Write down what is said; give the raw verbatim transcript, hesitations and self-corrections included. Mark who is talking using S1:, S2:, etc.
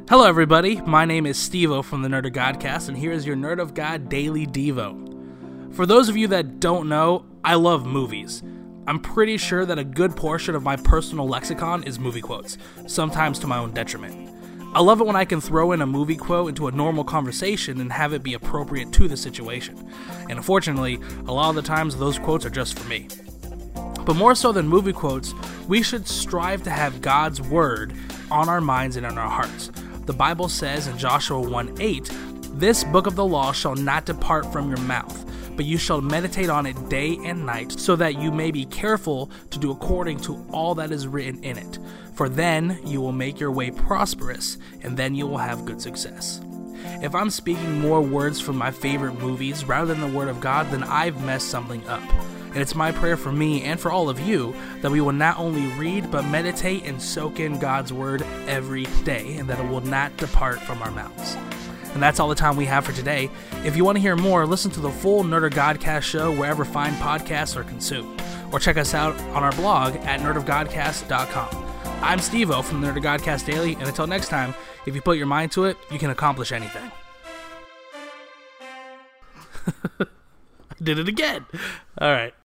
S1: Hello everybody, my name is Steve-O from the Nerd of Godcast, and here is your Nerd of God Daily Devo. For those of you that don't know, I love movies. I'm pretty sure that a good portion of my personal lexicon is movie quotes, sometimes to my own detriment. I love it when I can throw in a movie quote into a normal conversation and have it be appropriate to the situation. And unfortunately, a lot of the times those quotes are just for me. But more so than movie quotes, we should strive to have God's word on our minds and in our hearts. The Bible says in Joshua one eight, "This book of the law shall not depart from your mouth, but you shall meditate on it day and night, so that you may be careful to do according to all that is written in it. For then you will make your way prosperous, and then you will have good success." If I'm speaking more words from my favorite movies rather than the Word of God, then I've messed something up. And it's my prayer for me and for all of you that we will not only read, but meditate and soak in God's Word every day, and that it will not depart from our mouths. And that's all the time we have for today. If you want to hear more, listen to the full Nerd of Godcast show wherever fine podcasts are consumed. Or check us out on our blog at nerd of godcast dot com. I'm Steve-O from the Nerd of Godcast Daily, and until next time, if you put your mind to it, you can accomplish anything. I did it again. All right.